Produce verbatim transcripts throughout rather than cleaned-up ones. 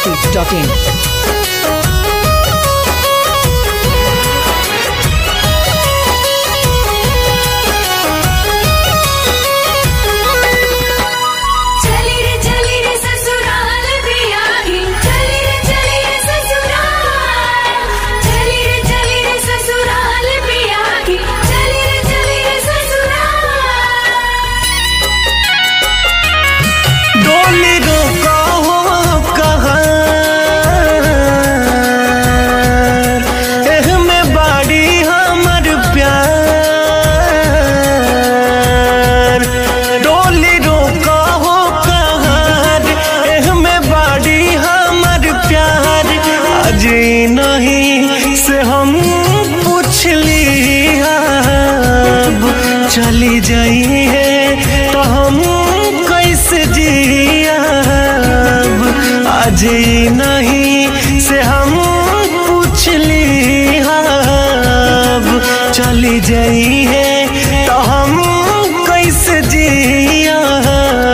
masti dot in. नहीं से हम पूछ ली अब चली जाई है तो हम कैसे जियब। आज नहीं से हम पूछ ली अब चली जाई है तो हम कैसे जियब।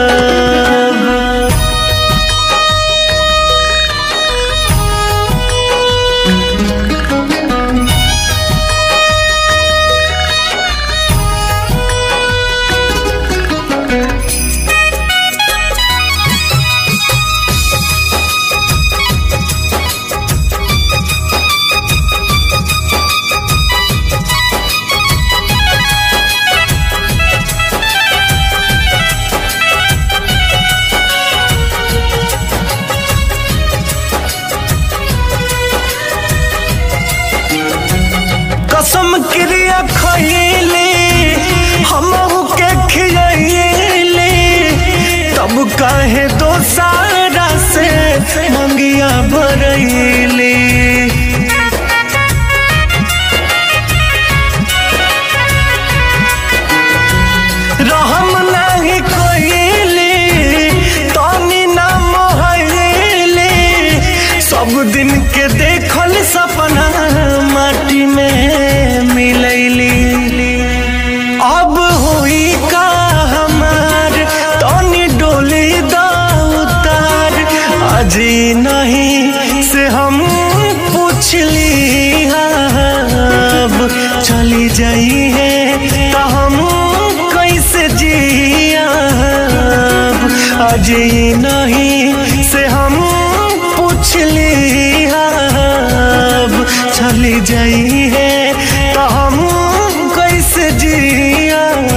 कसम क्रिया खइले हमहू के खियले तब काहे दोसारा से मंगिया भरइले। रहम नहीं कइले तनी ना मोहइले सब दिन के देखल सपना माटी में मिलैली। अब हुई का हमार तनी डोली दा उतार। आज नहीं से हम पूछ ली अब चली जाई है तो हम कैसे जियब। आज नहीं से हम पूछ ली अब चली जाई है तो हम कैसे जियब।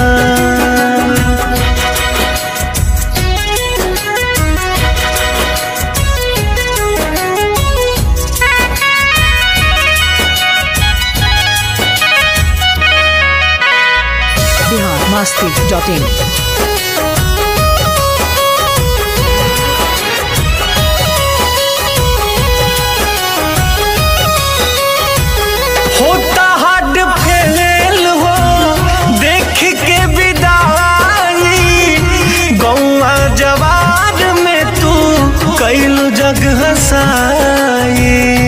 Bihar masti dot in. होता हड फेल हो देख के विदाई गौआ जवार में तू कैलू जग हसाई।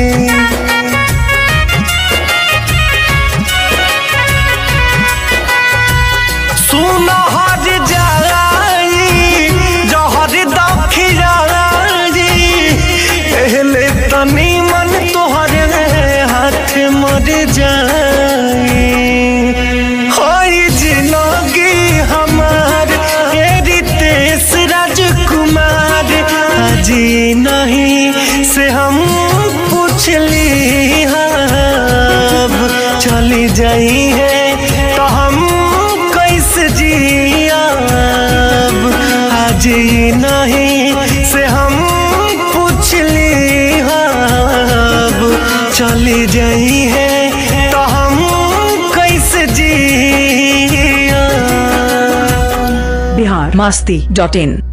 सुन हर जाई जहर दखियाई पहले तनी मन तोहरे हाथ मर जाई। होई जिंदगी हमार रितेश राजकुमार। आज नहीं से हम पूछ ली अब चली जाई है तो हम कैसे जियब। आज नहीं से हम पूछ ली अब चली जाई है तो हम कैसे जियब। Bihar masti dot in.